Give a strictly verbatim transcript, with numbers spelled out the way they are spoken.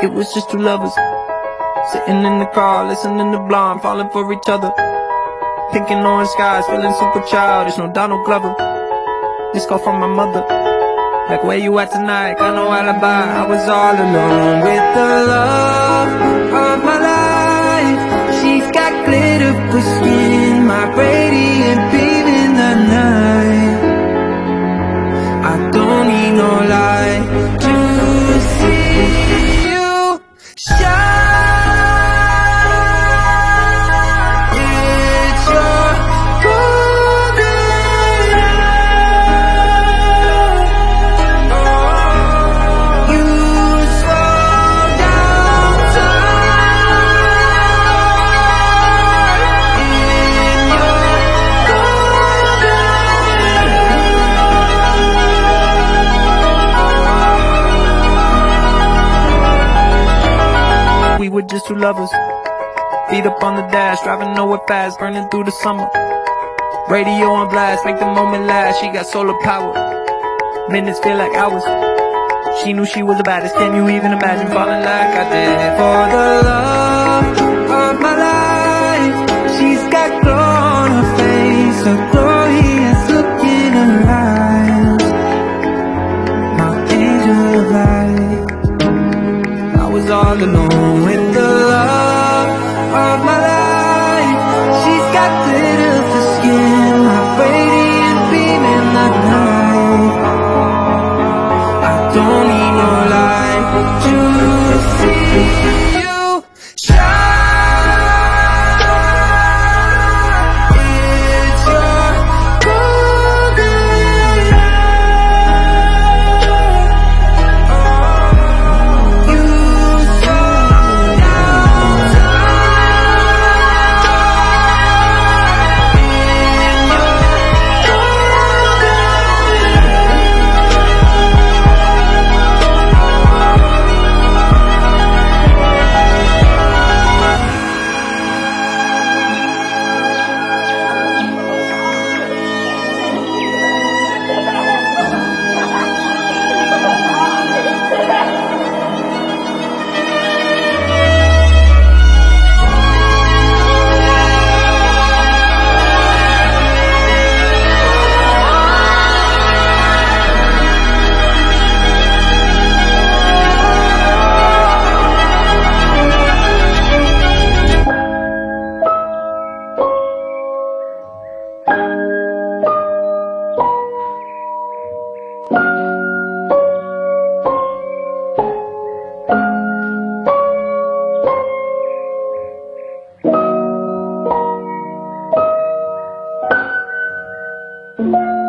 It was just two lovers sitting in the car, listening to Blonde, falling for each other. Pink and orange skies, feeling super childish, no Donald Glover. This call from my mother, like, where you at tonight? Got no alibi. I was all alone with the love of my life. She's got glitter for skin, my radiant beam in the night. I don't need no light to see you shine. We were just two lovers, feet up on the dash, driving nowhere fast, burning through the summer. Radio on blast, make the moment last. She got solar power, minutes feel like hours. She knew she was the baddest. Can you even imagine falling like I did? For the love of my life, she's got glow on her face, a glorious look in her eyes, my angel of light. I was all alone with the love of my life. She's got glitter for skin, my radiant beam in the night. I don't need no light to see you shine. It's your golden light. You slow down Thank you.